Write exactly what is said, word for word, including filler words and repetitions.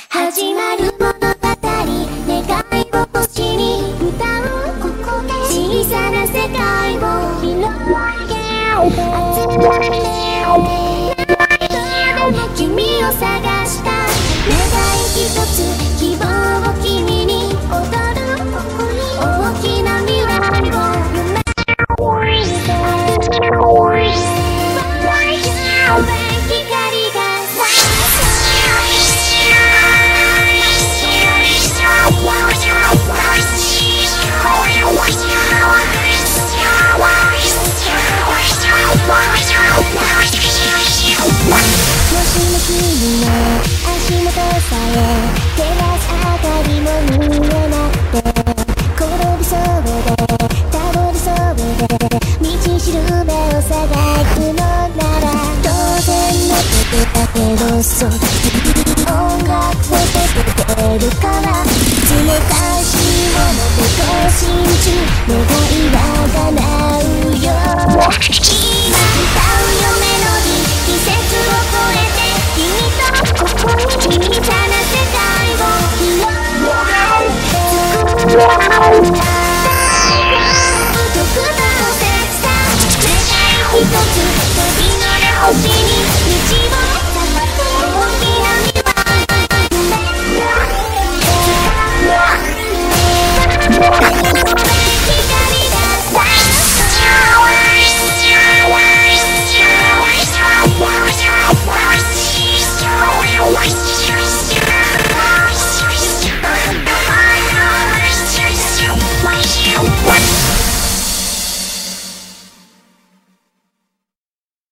始まる物語、願いを星に歌うここで小さな世界を広げ集まってでも君を探した願い一つ希望を君に踊るここに大きな未来を夢光がもしも君の足元さえ照らす明かりも見えなくて転びそうで倒れそうで道しるべを探すのなら当然のことだけどそう音楽を届けるからいつも関心を持って更新中願いは叶うよ今歌うよメロディー季節を超えて君とここに小さな世界を広げて